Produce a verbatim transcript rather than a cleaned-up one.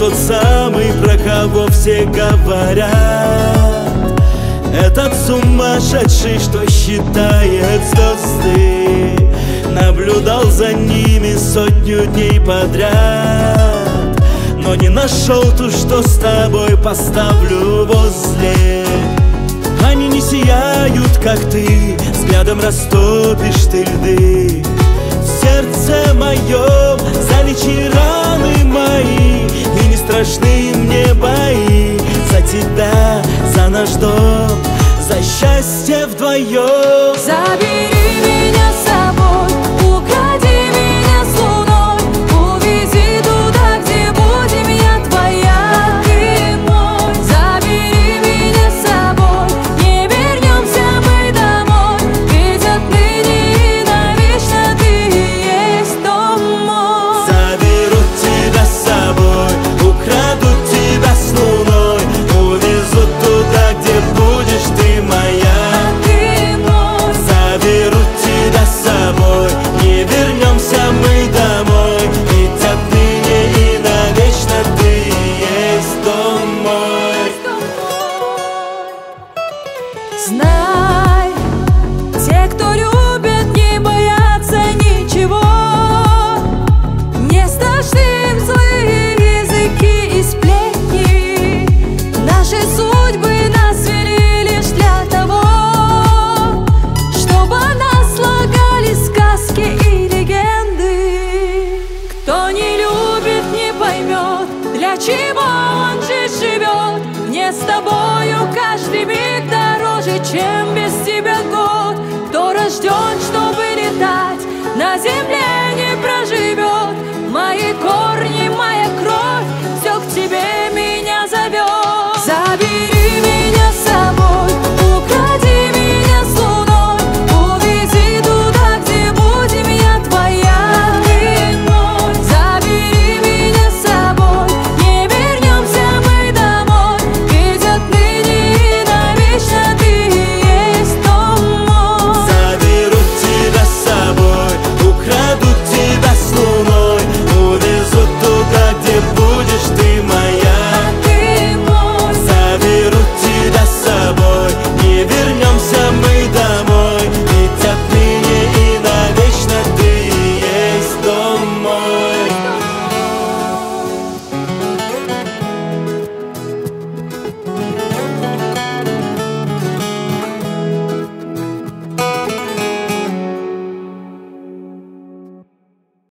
тот самый, про кого все говорят. Этот сумасшедший, что считает звезды, наблюдал за ними сотню дней подряд, но не нашел ту, что с тобой поставлю возле. Они не сияют, как ты, взглядом растопишь ты льды. В сердце моем залечи раны мои, и не страшны мне бои. За тебя, за наш дом, за счастье вдвоем. Забери меня с собой, укради меня с луной, увези туда, где будем я твоя, ты мой. Забери меня с собой, не вернемся мы домой, ведь отныне и навечно ты и есть дом мой. Заберут тебя с собой, украдут тебя с луной, увезут туда, где будешь ты моя, ты мой. Заберут тебя с собой, не вернемся мы домой, ведь отныне и навечно ты и есть дом мой. Знай, те, кто любит, не боятся ничего, не страшны им злые языки и сплетни. Наши судьбы нас вели лишь для того, чтобы о нас слагали сказки и легенды. Кто не любит, не поймет, для чего он жить живет. Мне с тобою каждый миг дороже, чем без тебя год. Кто рожден, чтобы летать, на земле не проживет. Мои корни